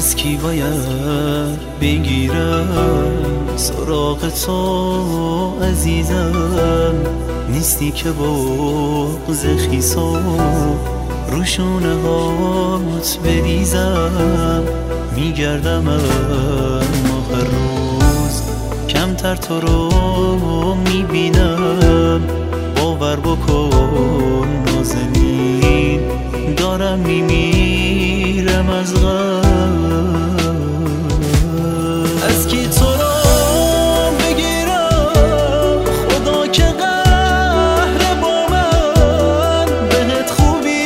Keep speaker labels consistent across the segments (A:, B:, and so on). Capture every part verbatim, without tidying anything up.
A: از کی باید بگیرم سراغ تو عزیزم؟ نیستی که بغض خیسام رو شونه هات بریزم. میگردم اما هر روز کمتر تو رو میبینم. باور بکن نازنین دارم میمیرم از غم. از کی تو رو بگیرم خدا که قهر با من؟ بهت خوبی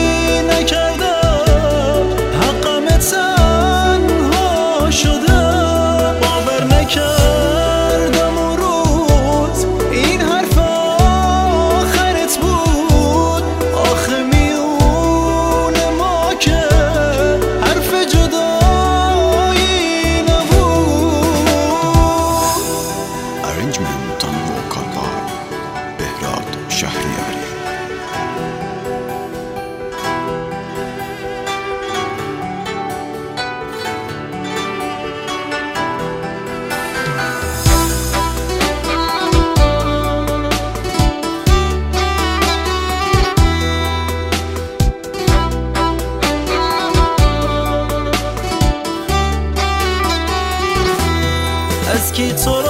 A: نکردم حقم تنها شدم. باور نکردم اون روز این حرف آخرت بود. آخه میون ما که حرف جدایی نبود.
B: Arrangement on vocal by بهراد شهریاری.
A: از کی تو